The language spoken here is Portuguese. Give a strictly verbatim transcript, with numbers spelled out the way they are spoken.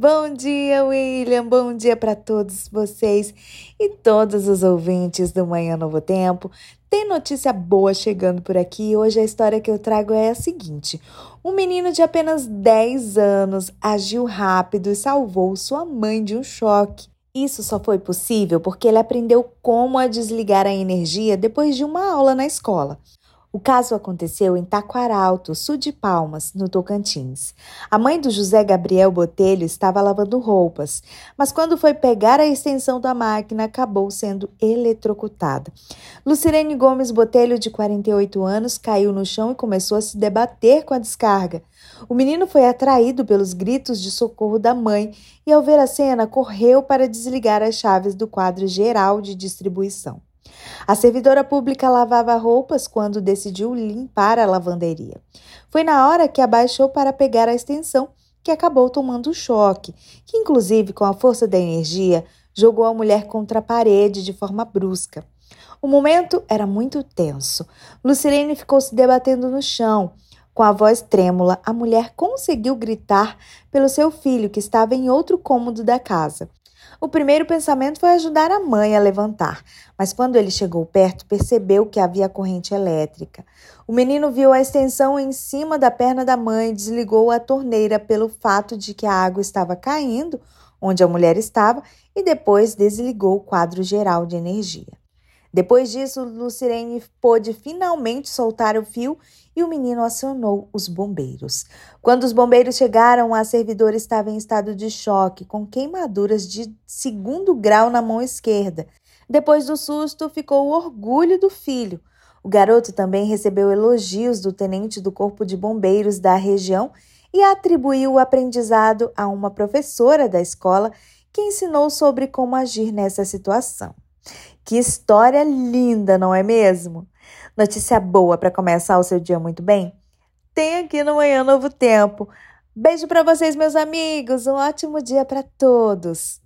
Bom dia, William. Bom dia para todos vocês e todos os ouvintes do Manhã Novo Tempo. Tem notícia boa chegando por aqui. Hoje a história que eu trago é a seguinte. Um menino de apenas dez anos agiu rápido e salvou sua mãe de um choque. Isso só foi possível porque ele aprendeu como a desligar a energia depois de uma aula na escola. O caso aconteceu em Taquaralto, sul de Palmas, no Tocantins. A mãe do José Gabriel Botelho estava lavando roupas, mas quando foi pegar a extensão da máquina, acabou sendo eletrocutada. Lucirene Gomes Botelho, de quarenta e oito anos, caiu no chão e começou a se debater com a descarga. O menino foi atraído pelos gritos de socorro da mãe e, ao ver a cena, correu para desligar as chaves do quadro geral de distribuição. A servidora pública lavava roupas quando decidiu limpar a lavanderia. Foi na hora que abaixou para pegar a extensão que acabou tomando um choque, que inclusive com a força da energia jogou a mulher contra a parede de forma brusca. O momento era muito tenso. Lucirene ficou se debatendo no chão. Com a voz trêmula, a mulher conseguiu gritar pelo seu filho que estava em outro cômodo da casa. O primeiro pensamento foi ajudar a mãe a levantar, mas quando ele chegou perto, percebeu que havia corrente elétrica. O menino viu a extensão em cima da perna da mãe e desligou a torneira pelo fato de que a água estava caindo onde a mulher estava e depois desligou o quadro geral de energia. Depois disso, Lucirene pôde finalmente soltar o fio e o menino acionou os bombeiros. Quando os bombeiros chegaram, a servidora estava em estado de choque, com queimaduras de segundo grau na mão esquerda. Depois do susto, ficou o orgulho do filho. O garoto também recebeu elogios do tenente do Corpo de Bombeiros da região e atribuiu o aprendizado a uma professora da escola que ensinou sobre como agir nessa situação. Que história linda, não é mesmo? Notícia boa para começar o seu dia muito bem? Tem aqui no Manhã Novo Tempo. Beijo para vocês, meus amigos. Um ótimo dia para todos.